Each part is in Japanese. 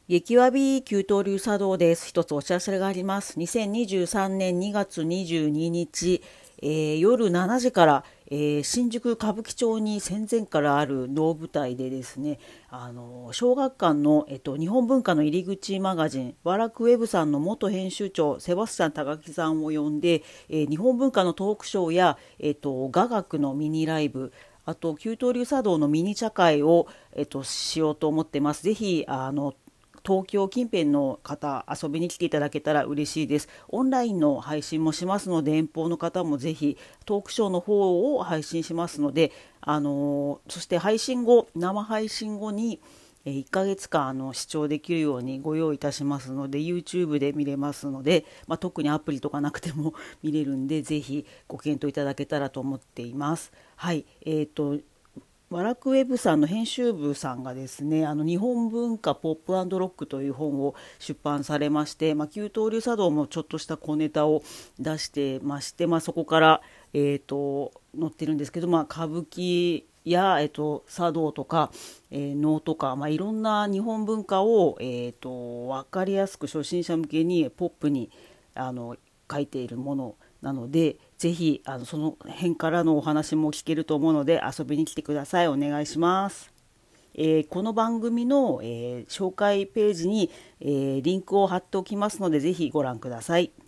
激わび急騰流茶道です。一つお知らせがあります。2023年2月22日、夜7時から、新宿歌舞伎町に戦前からある能舞台でですね、小学館の、日本文化の入り口マガジンワラクウェブさんの元編集長セバスチャン高木さんを呼んで、日本文化のトークショーや、雅楽のミニライブ、あと急騰流茶道のミニ茶会を、しようと思ってます。ぜひ東京近辺の方遊びに来ていただけたら嬉しいです。オンラインの配信もしますので、遠方の方もぜひトークショーの方を配信しますので、そして生配信後に1ヶ月間視聴できるようにご用意いたしますので、 YouTube で見れますので、特にアプリとかなくても見れるんで、ぜひご検討いただけたらと思っています。はい、ワラクウェブさんの編集部さんがですね、日本文化ポップ&ロックという本を出版されまして、急騰流茶道もちょっとした小ネタを出してまして、そこから、載ってるんですけど、歌舞伎や、茶道とか、能とか、いろんな日本文化を、分かりやすく初心者向けにポップに書いているものなので、ぜひその辺からのお話も聞けると思うので遊びに来てください。お願いします。この番組の、紹介ページに、リンクを貼っておきますので、ぜひご覧ください。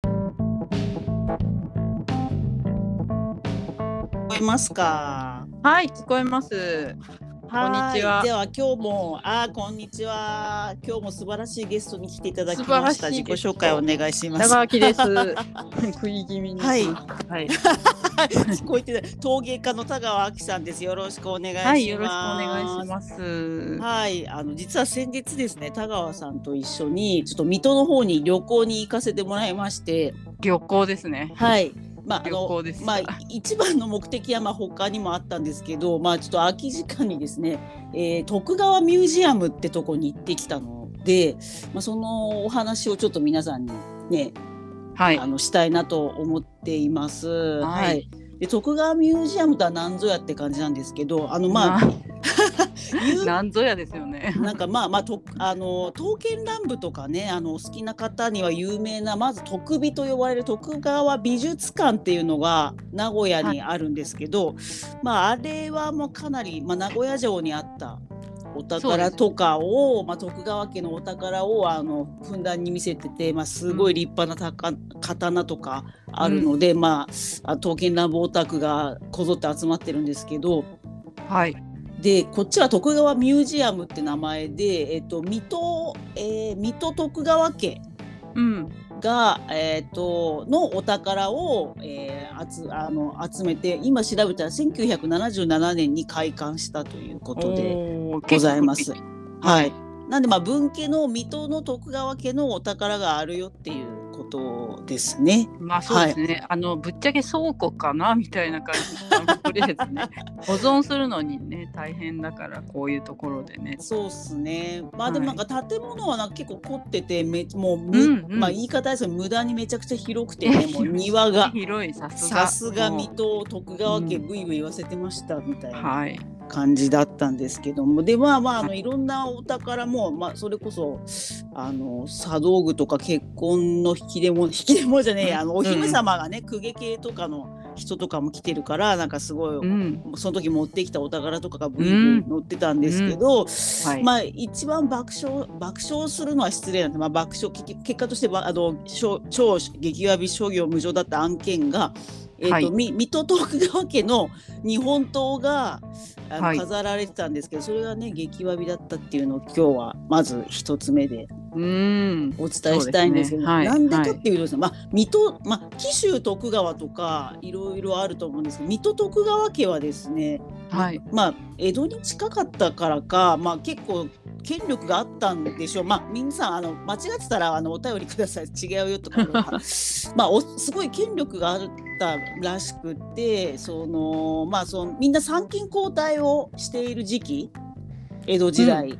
聞こえますか？ はい、聞こえます。こんにちは。 では今日もこんにちは。今日も素晴らしいゲストに来ていただきました。自己紹介お願いします。 長脇です。食い気味に。 はい。聞こえてない。陶芸家の田川明さんです。よろしくお願いします。 はい、よろしくお願いします。 はい、実は先日ですね、田川さんと一緒にちょっと水戸の方に旅行に行かせてもらいまして。 旅行ですね。 はい。 旅行です。 一番の目的は他にもあったんですけど、ちょっと空き時間にですね、徳川ミュージアムってとこに行ってきたので、そのお話をちょっと皆さんにね、したいなと思っています。はい。で、徳川ミュージアムとは何ぞやって感じなんですけど、 何ぞやですよね。 なんか刀剣乱舞とかね、好きな方には有名な、まず徳美と呼ばれる徳川美術館っていうのが名古屋にあるんですけど、あれはもうかなり、名古屋城にあったお宝とかを、徳川家のお宝をふんだんに見せてて、すごい立派な刀とかあるので、刀剣乱舞オタクがこぞって集まってるんですけど、 はい。 でこっちは徳川ミュージアムって名前で、水戸徳川家が、のお宝を、集めて、今調べたら1977年に開館したということでございます。はい。なんで分家の水戸の徳川家のお宝があるよっていうことですね。 そうですね。ぶっちゃけ倉庫かなみたいな感じ。とりあえずね、保存するのにね大変だから、こういうところでね。 そうっすね。でも建物は結構凝ってて、もう言い方ですけど、無駄にめちゃくちゃ広くてね、もう庭が広い。 さすが水戸徳川家ブイブイ言わせてましたみたいな感じだったんですけども、でいろんなお宝も、それこそ茶道具とか結婚の引き出物じゃねえ、お姫様がね、公家系とかの人とかも来てるから、なんかすごい、その時持ってきたお宝とかがブイブイ載ってたんですけど、一番爆笑するのは失礼なんで、爆笑結果として超激わび商業無常だった案件が、水戸徳川家の日本刀が飾られてたんですけど、それがね激わびだったっていうのを今日はまず一つ目でお伝えしたいんですけど、なんでかっていうとですね、水戸、紀州徳川とかいろいろあると思うんですけど、水戸徳川家はですね、江戸に近かったからか、結構権力があったんでしょう。皆さん間違ってたらお便りください。違うよとかすごい権力があったらしくて、みんな参勤交代をしている時期、江戸時代、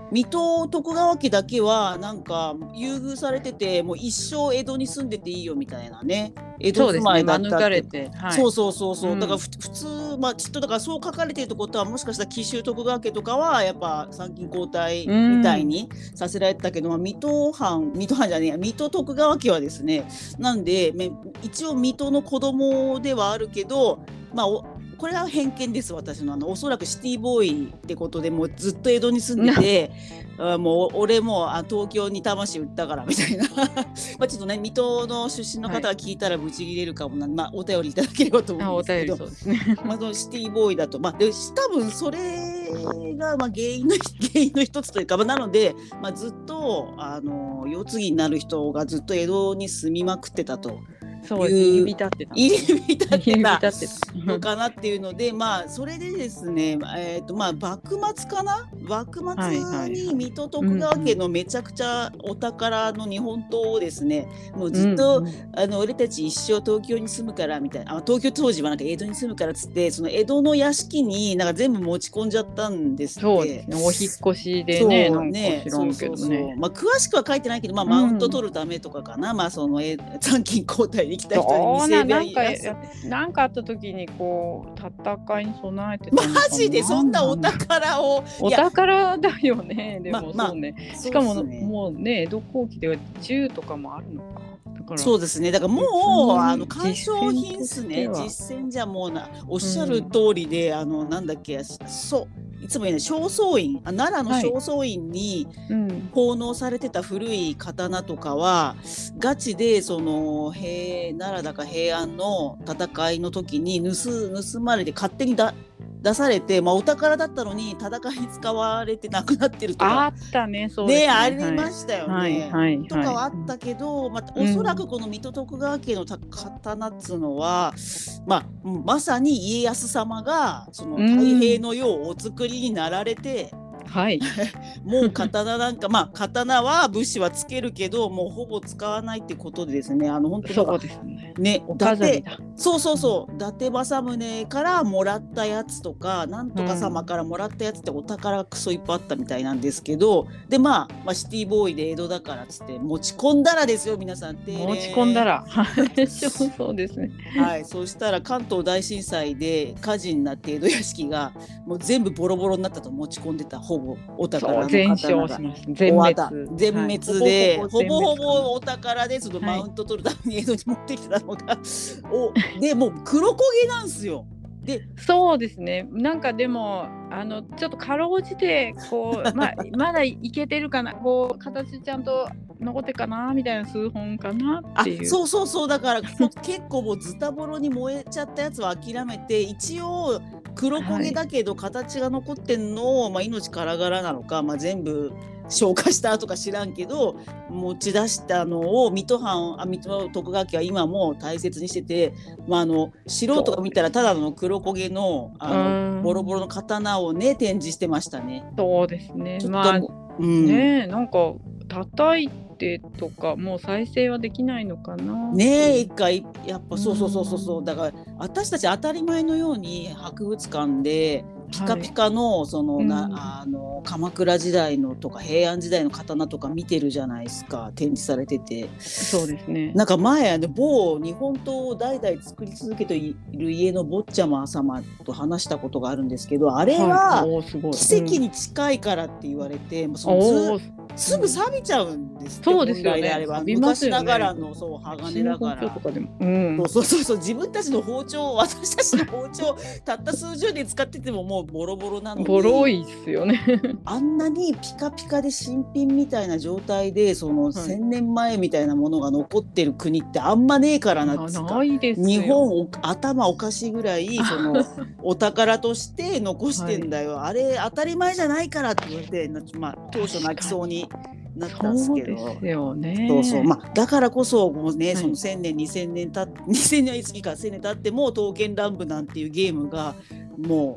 水戸徳川家だけはなんか優遇されてて、もう一生江戸に住んでていいよみたいなね、江戸住まいだったって。 免れて、はい、 そうそうそうそう、だから普通、まあきっとだからそう書かれてるってことは、もしかしたら紀州徳川家とかはやっぱ参勤交代みたいにさせられてたけど、まあ、水戸藩じゃねえや、水戸徳川家はですね、なんで一応水戸の子供ではあるけど、まあこれは偏見です、私の。おそらくシティボーイってことでもうずっと江戸に住んでてもう俺も東京に魂売ったからみたいなまあちょっとね、水戸の出身の方が聞いたらブチギレるかもな、まあ、お便りいただければと思うんですけど、 そうですねまあ、シティボーイだと、まあ、で多分それがまあ原因の一つというか、まあ、なので、まあ、ずっと世継ぎになる人がずっと江戸に住みまくってたと。 そう入り浸ってたのかなっていうので、まあそれでですね、まあ幕末かな、幕末に水戸徳川家のめちゃくちゃお宝の日本刀をですね、もうずっと、俺たち一生東京に住むからみたいな、東京当時はなんか江戸に住むからっつって、その江戸の屋敷になんか全部持ち込んじゃったんですって。 そうですね、お引っ越しでね、なんか知らんけどね。 まあ詳しくは書いてないけど、まあマウント取るためとかかな、まあその参勤交代に来た人に見せびらなんかあった時にこう戦いに備えてたのかな。 マジでそんなお宝を。 お宝だよね。でもそうね。しかももうね、江戸後期では銃とかもあるのか。 そうですね。だからもう鑑賞品ですね。実践じゃもうおっしゃる通りで、なんだっけ、いつも言うね、正倉院、奈良の正倉院に奉納されてた古い刀とかは、ガチでその奈良だか平安の戦いの時に盗まれて勝手に出されて、まあ、お宝だったのに戦いに使われてなくなってるとかあったね、そうですね、 ありましたよね、とかはあったけど、まあ、おそらくこの水戸徳川家の刀っつうのは、まさに家康様がその太平の世をお作りになられて、もう刀なんか刀は武士はつけるけどもうほぼ使わないってことでですね、本当にそうですね、 お飾りだ。そう伊達政宗からもらったやつとか、なんとか様からもらったやつってお宝がクソいっぱいあったみたいなんですけど、でシティボーイで江戸だからっつって持ち込んだらですよ、皆さん。持ち込んだらそうですね。 そうしたら関東大震災で火事になって江戸屋敷がもう全部ボロボロになったと。持ち込んでたほぼお宝の全焼しました。全滅で、ほぼほぼお宝でそのマウント取るために江戸に持ってきたのが、でもう黒焦げなんすよ。でそうですね。なんかでもちょっとかろうじてこうまだいけてるかな、こう形ちゃんと残ってかなみたいな数本かなっていう。 そうだから結構もうズタボロに燃えちゃったやつは諦めて、一応黒焦げだけど形が残ってんのを、命からがらなのか、全部消化したとか知らんけど持ち出したのを水戸徳川家は今も大切にしてて、素人が見たらただの黒焦げのボロボロの刀をね展示してましたね。 そうですね。なんか叩いてとかもう再生はできないのかなね。一回やっぱそうだから私たち当たり前のように博物館でピカピカの鎌倉時代のとか平安時代の刀とか見てるじゃないですか、展示されてて。 そうですね。 なんか前某日本刀を代々作り続けている家の坊ちゃま様と話したことがあるんですけど、あれは奇跡に近いからって言われて、すぐ錆びちゃうんですって。 そうですよね。 昔ながらの鋼だから。自分たちの包丁、私たちの包丁たった数十年使っててももうボロボロなのに、 ボロいっすよねあんなにピカピカで新品みたいな状態で1000年前みたいなものが残ってる国ってあんまねえからなっつうか、日本頭おかしいぐらいお宝として残してんだよ、あれ当たり前じゃないからって言われて、当初泣きそうになったんですけど。 そうですよね。 だからこそもうね、その1000年2000年2000年はいつきか1000年経っても刀剣乱舞なんていうゲームがもう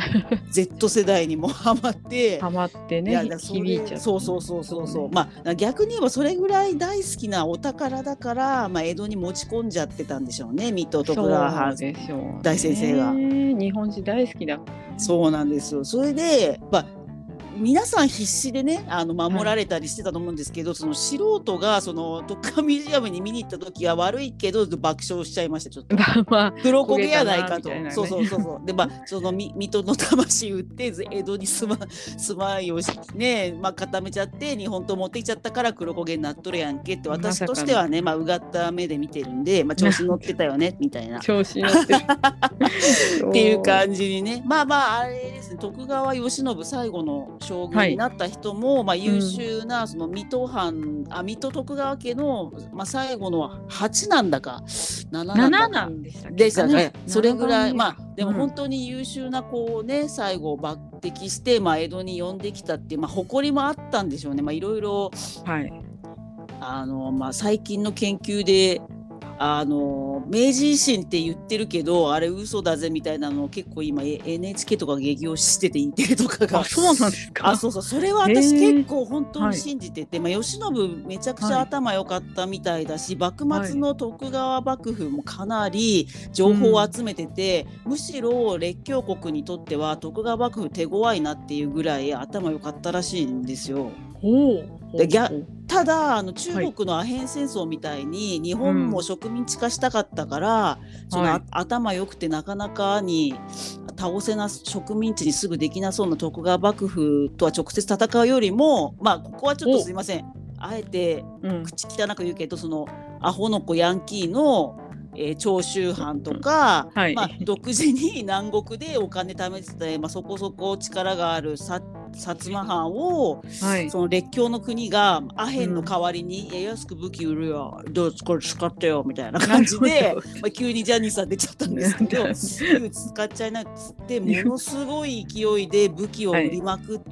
Z 世代にもハマってね、響いちゃう。逆に言えばそれぐらい大好きなお宝だから、江戸に持ち込んじゃってたんでしょうね、水戸徳川大先生が。 日本人大好きだ。 そうなんですよ。それで皆さん必死でね守られたりしてたと思うんですけど、その素人がその徳川ミュージアムに見に行った時は悪いけど爆笑しちゃいました。ちょっとまあ黒焦げやないかと、 焦げたなみたいなねそうそうそうそうでその水戸の魂売って江戸に住まいをね固めちゃって日本刀持ってきちゃったから黒焦げになっとるやんけって私としてはねうがった目で見てるんで、調子乗ってたよねみたいな調子乗ってるっていう感じにね、あれですね、徳川慶喜最後の将軍になった人も、優秀なその水戸徳川家の、最後の8なんだか7なんでしたね。それぐらいでも本当に優秀な子をね最後抜擢して、江戸に呼んできたっていう、誇りもあったんでしょうね。いろいろ、最近の研究で明治維新って言ってるけどあれ嘘だぜみたいなのを結構今 NHK とか激推ししてて言ってるとかがそうなんですか。 そうそれは私結構本当に信じてて、慶喜めちゃくちゃ頭良かったみたいだし、幕末の徳川幕府もかなり情報を集めてて、むしろ列強国にとっては徳川幕府手強いなっていうぐらい頭良かったらしいんですよ。ただ中国のアヘン戦争みたいに日本も植民地化したかったから、その頭良くてなかなかに倒せな植民地にすぐできなそうな徳川幕府とは直接戦うよりもここはちょっとすいませんあえて口汚く言うけど、そのアホの子ヤンキーの長州藩とか、独自に南国でお金貯めてて、そこそこ力がある薩摩藩を、その列強の国がアヘンの代わりに、安く武器売るよ、どうこれ使ってよみたいな感じで、急にジャニーさん出ちゃったんですけど使っちゃいなっつってものすごい勢いで武器を売りまくって、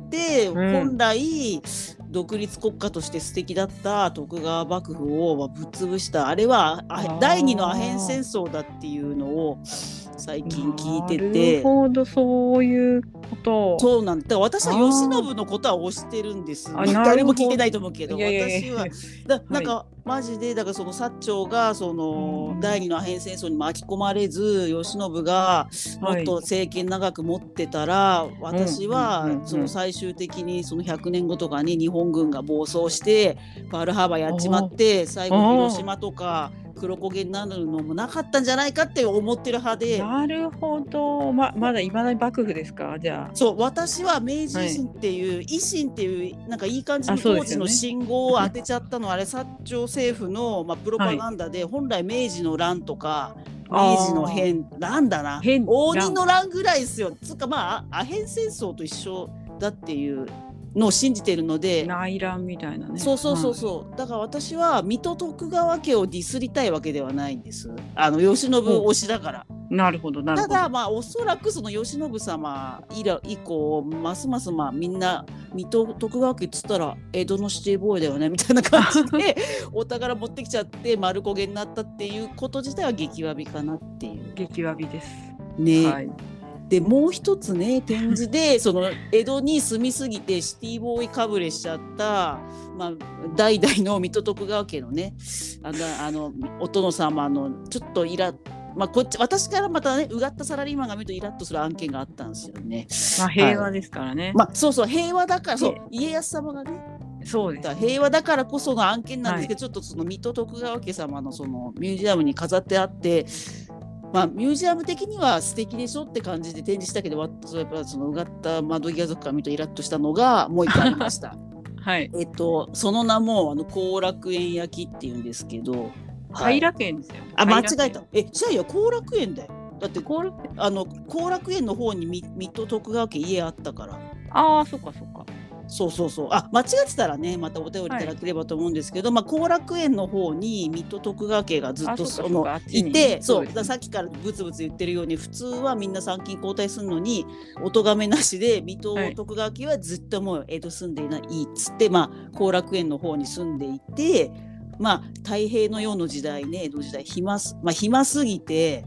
本来独立国家として素敵だった徳川幕府をぶっ潰した。あれは第二のアヘン戦争だっていうのを最近聞いてて。 なるほど、そういうこと。 そうなんだ。だから私は慶喜のことは推してるんです。誰も聞いてないと思うけど、私はなんかマジでだからその薩長がその第二のアヘン戦争に巻き込まれず慶喜がもっと政権長く持ってたら、私はその最終的にその100年後とかに日本軍が暴走してパールハーバーやっちまって最後広島とか黒焦げになるのもなかったんじゃないかって思ってる派で。 なるほど。まだいまだに幕府ですか。じゃあそう、私は明治維新っていう、維新っていうなんかいい感じの当時の信号を当てちゃったのは、あれ薩長政府の、プロパガンダで、本来明治の乱とか明治の変乱だな、応仁の乱ぐらいですよ。つうかアヘン戦争と一緒だっていうのを信じてるので、 内乱みたいなね。 そう、だから私は水戸徳川家をディスりたいわけではないんです。慶喜推しだから。 なるほど。 ただおそらくその慶喜様以降ますますみんな水戸徳川家っつったら江戸のシティボーイだよねみたいな感じでお宝持ってきちゃって丸焦げになったっていうこと自体は激わびかなっていう。 激わびですね。でもう一つね展示でその江戸に住みすぎてシティボーイかぶれしちゃった、代々の水戸徳川家のねお殿様のちょっとこっち私からまたねうがったサラリーマンが見るとイラッとする案件があったんですよね。 平和ですからね。 そう平和だから、家康様がねそうです、 平和だからこその案件なんですけど、ちょっとその水戸徳川家様のそのミュージアムに飾ってあって。ミュージアム的には素敵でしょって感じで展示したけど、やっぱそのうがった窓際族から見るとイラッとしたのがもう一回ありました。その名も後楽園焼きっていうんですけど、 偕楽園ですよ。 間違えた。じゃあ後楽園だよ。だって後楽園の方に水戸徳川家家あったから。 そっか。 そう間違ってたらねまたお便りいただければと思うんですけど、後楽園の方に水戸徳川家がずっといて、さっきからブツブツ言ってるように普通はみんな参勤交代するのにお咎めなしで水戸徳川家はずっともう江戸住んでいないっつって後楽園の方に住んでいて、太平の世の時代ね江戸時代暇すぎて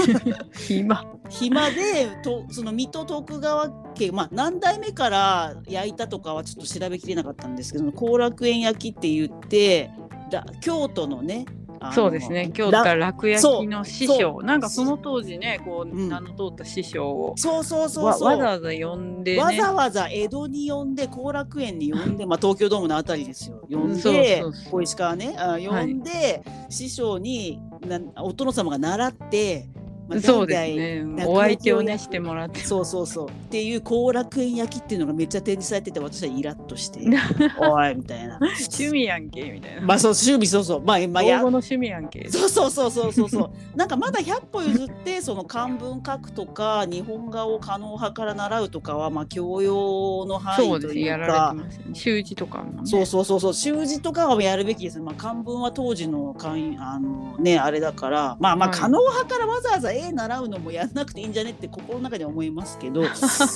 暇でその水戸徳川家、何代目から焼いたとかはちょっと調べきれなかったんですけど後楽園焼きって言って京都のねそうですね。京都楽焼きの師匠、なんかその当時ね、こう名の通った師匠を、 そうわざわざ呼んでね、 わざわざ江戸に呼んで、後楽園に呼んで、東京ドームのあたりですよ。呼んで、小石川ね、呼んで、師匠にお殿様が習って。 そうですね。お相手をねしてもらって。 そうっていう後楽園焼きっていうのがめっちゃ展示されてて、私はイラッとしておいみたいな、 趣味やんけみたいな。 趣味、老後の趣味やんけ。 そうなんかまだ100歩譲って、その漢文書くとか日本画を狩野派から習うとかは教養の範囲というか、 習字とかもね。 習字とかはやるべきです。漢文は当時のあれだから、狩野派からわざわざ習うのもやんなくていいんじゃねって心の中では思いますけど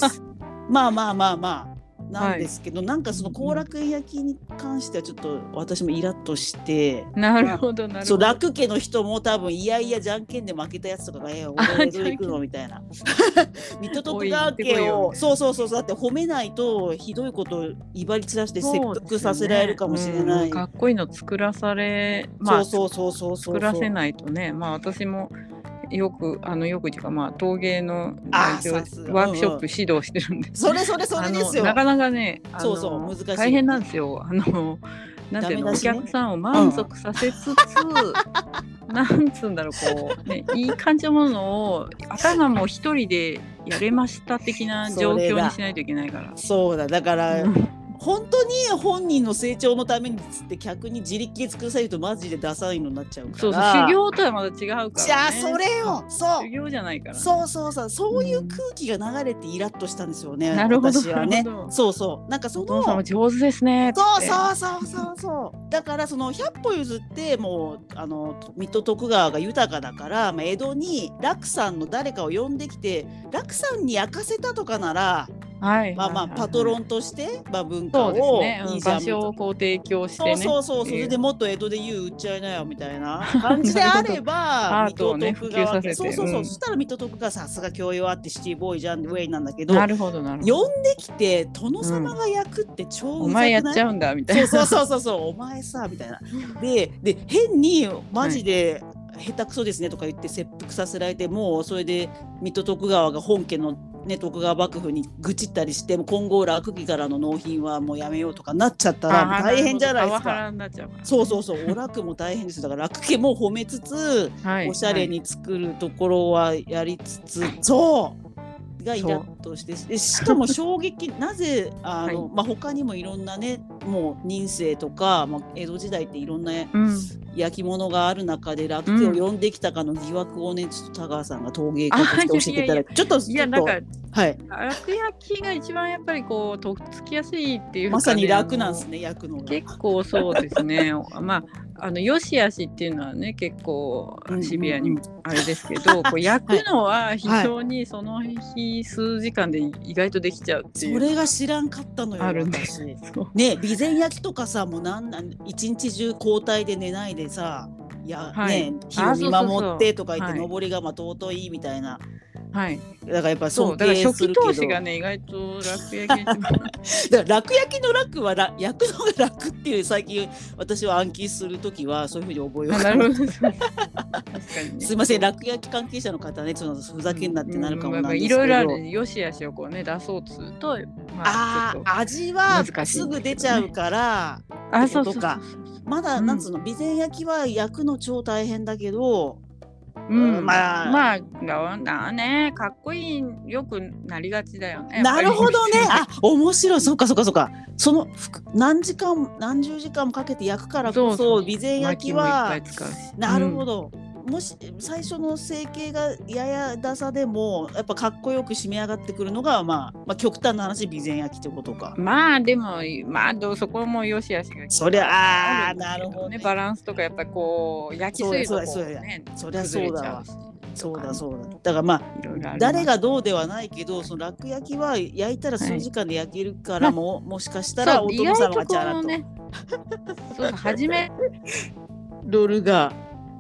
なんですけど、なんかその後楽園焼きに関してはちょっと私もイラッとして、 なるほどそう、楽家の人も多分いやいやじゃんけんで負けたやつとかが俺江戸行くのみたいな水戸徳川家をそうだって褒めないとひどいことを威張り散らして切腹させられるかもしれない、 かっこいいの作らされ、作らせないとね、私もよくっていうか陶芸のワークショップ指導してるんで、 それですよ。 なかなかね、 難しい、 大変なんですよ。なんていうの、お客さんを満足させつつ、なんつうんだろう、こうね、いい感じのものを頭も一人でやれました的な状況にしないといけないから。 そうだから。本当に本人の成長のためにつって客に自力で作らされるとマジでダサいのになっちゃうから。 修行とはまた違うからね。 じゃあそれよ、 修行じゃないから、ね、 そういう空気が流れてイラッとしたんですよね、 なるほど、 私はね。なんかそのお父さんも上手ですねって。 そうだからその100歩譲ってもう水戸徳川が豊かだから、江戸に楽さんの誰かを呼んできて楽さんに焼かせたとかなら、パトロンとして、文化を場所をこう提供してね、 それでもっと江戸で売っちゃいなよみたいな感じであれば水戸徳川家、そしたら水戸徳川さすが教養あってシティボーイじゃんウェイなんだけど、 なるほど呼んできて殿様が焼くって超お前やっちゃうんだみたいな、 お前さみたいなで変にマジで、下手くそですねとか言って切腹させられて、もうそれで水戸徳川が本家の、徳川幕府に愚痴ったりして、今後楽家からの納品はもうやめようとかなっちゃったら大変じゃないですか。お楽も大変です。だから楽家も褒めつつ、おしゃれに作るところはやりつつ、がイラッとして、しかも衝撃なぜ他にもいろんなね、もう仁政とか、江戸時代っていろんな焼き物がある中で楽家を呼んできたかの疑惑をね、ちょっと田川さんが陶芸家として教えていただいて、ちょっとなんか楽焼きが一番やっぱりこうとっつきやすいっていうか、 まさに楽なんですね、焼くのが。 結構そうですねよしあしっていうのはね結構シビアにあれですけど、こう焼くのは非常にその日数時間で意外とできちゃうっていう、 それが知らんかったのよ、私ね。備前焼きとかさ、もう一日中交代で寝ないでさ、日を見守ってとか言って、登りが尊いみたいな。だからやっぱ尊敬するけど、 初期投資がね意外と楽焼きが一番だから楽焼きの楽は焼くのが楽っていう、最近私は暗記するときはそういうふうに覚えようかな。すいません、楽焼き関係者の方ね、ちょっとふざけんなってなるかもなんですけど、 いろいろあるよしあしをこうね出そうとすると、 味はすぐ出ちゃうからとか、まだなんつうの、備前焼きは焼くの超大変だけど、かっこいいよくなりがちだよね。 なるほどね。面白い。そっか。その何十時間もかけて焼くからこそ、備前焼きはなるほど。もし最初の成形がややダサでもやっぱかっこよく締め上がってくるのが、極端な話備前焼きってことか。 でもそこもよしあしがそりゃなるほどね。 バランスとかやっぱりこう焼きすぎるとそりゃそうだわ。そうだ。だから誰がどうではないけど、その楽焼きは焼いたら数時間で焼けるから、もしかしたらお殿様がチャラと。 初めロールが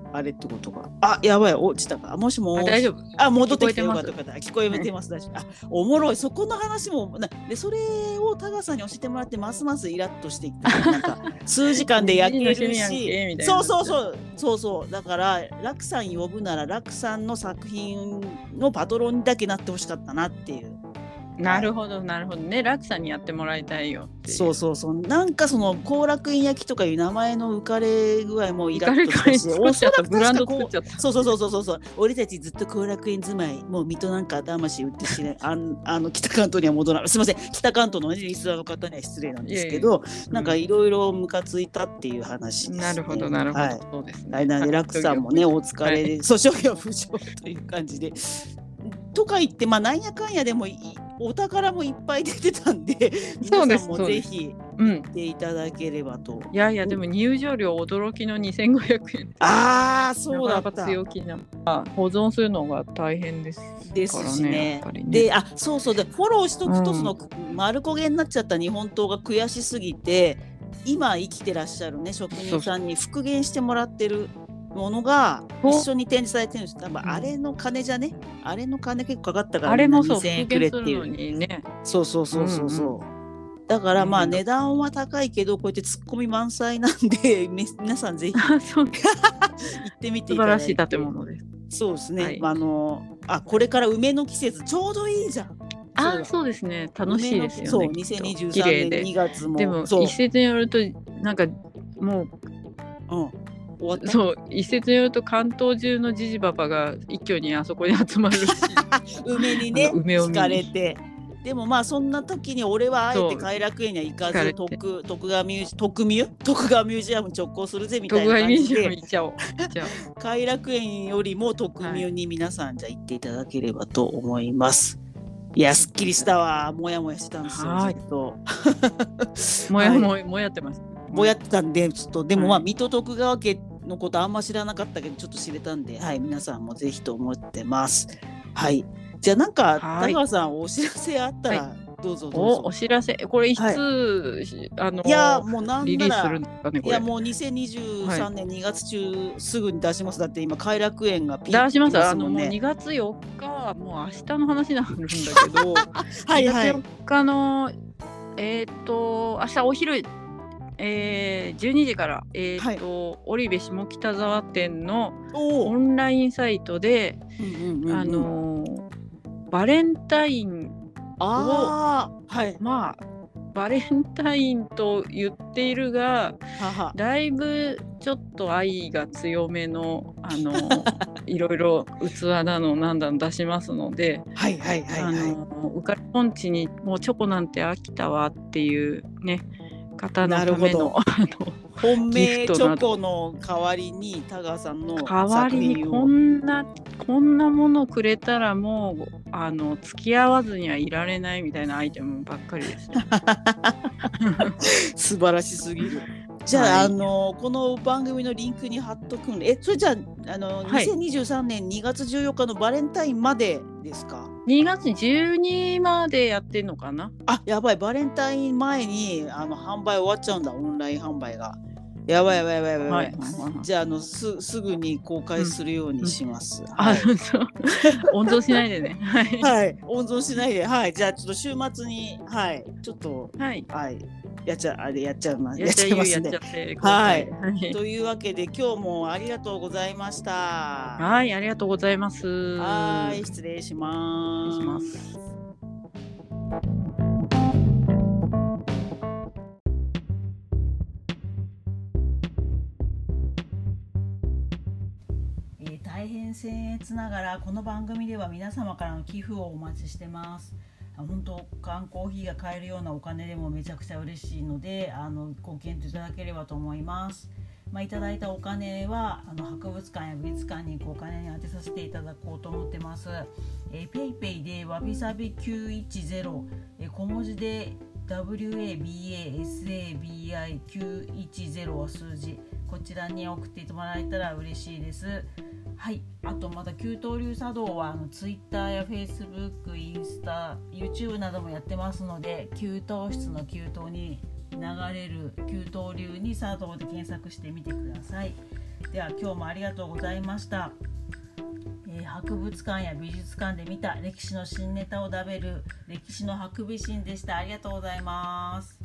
あれってことか。あ、やばい、落ちたか。もしも大丈夫。 戻ってきてよかった。聞こえてます。大丈夫。おもろい。そこの話もで、それをタガさんに教えてもらってますますイラッとしてきて、なんか数時間で焼けるし、そうだからラクさん呼ぶならラクさんの作品のパトロンにだけなってほしかったなっていう。 なるほどね。ラクさんにやってもらいたいよっていう。 そうなんかその後楽園焼きとかいう名前の浮かれ具合もイラッとしたし、おそらくブランド作っちゃった。 そう俺たちずっと後楽園住まい、もう水戸なんか魂売ってしね北関東には戻らない。すみません、北関東のリスナーの方には失礼なんですけど、なんかいろいろムカついたっていう話です、ね。 なるほど、はい、そうですね。 なのでラクさんもねお疲れで、諸行無常という感じで。とか言ってなんやかんやでもお宝もいっぱい出てたんで、皆さんもぜひ行っていただければと。 いやでも入場料驚きの2500円。 そうだった。 強気な保存するのが大変ですからね。 で、そうでフォローしとくと、その丸焦げになっちゃった日本刀が悔しすぎて、今生きてらっしゃるね職人さんに復元してもらってるものが一緒に展示されてるんです。多分あれの金じゃね、あれの金結構かかったから、 あれもそう2000円くれっていうにね。そうだから値段は高いけど、こうやってツッコミ満載なんで皆さんぜひ行ってみていただいて。 素晴らしい建物です。 そうですね、これから梅の季節ちょうどいいじゃん。 そうですね、楽しいですよね。 そう2023年2月も。 でも一説によるとなんかもうそう一説によると関東中のジジババが一挙にあそこに集まるし梅にね惹かれて。でもそんな時に俺はあえて偕楽園には行かず、徳川ミュージアム直行するぜみたいな感じで偕楽園よりも特ミュに皆さんじゃ行っていただければと思います。いや、すっきりしたわ。もやもやしてたんですよ、ずっと。 もやってます。 もやってたんで、ちょっと、でも水戸徳川家のことあんま知らなかったけど、ちょっと知れたんで、皆さんもぜひと思ってます。じゃあなんか、田川さん、お知らせあったら、どうぞ。 お知らせ、これいつ、 いや、もうなんリリースするんですかね、これ。 いや、もう2023年2月中、すぐに出します。だって今、偕楽園がピーク出します。もう2月4日、もう明日の話になるんだけど、2月4日の、明日お昼、12時から、織部下北沢店のオンラインサイトで、バレンタインをバレンタインと言っているがだいぶちょっと愛が強めのいろいろ器だのなんだの出しますので、うかりポンチにもうチョコなんて飽きたわっていうね方のための本命チョコの代わりに田川さんの作品をこんなものくれたらもう付き合わずにはいられないみたいなアイテムばっかりです、ね、 素晴らしすぎる。じゃあ、この番組のリンクに貼っとくんで、それじゃあ2023年2月14日のバレンタインまでですか ？2月12までやってんのかな。 やばい、バレンタイン前に販売終わっちゃうんだ、オンライン販売が。やばい、じゃあすぐに公開するようにします。 温存しないでね。 温存しないで。じゃあちょっと週末にちょっとやっちゃいますね。というわけで今日もありがとうございました。 ありがとうございます。 失礼します。大変僭越ながらこの番組では皆様からの寄付をお待ちしてます。本当缶コーヒーが買えるようなお金でもめちゃくちゃ嬉しいのでご検討いただければと思います。いただいたお金は博物館や美術館にお金に充てさせていただこうと思ってます。PayPay でわびさび910、小文字で WABASABI910 は数字、こちらに送ってもらえたら嬉しいです。あとまた給湯流茶道はTwitter や Facebook、インスタ、YouTube などもやってますので、給湯室の給湯に流れる給湯流に茶道で検索してみてください。 では今日もありがとうございました。博物館や美術館で見た歴史の新ネタを食べる歴史のハクビシンでした。ありがとうございます。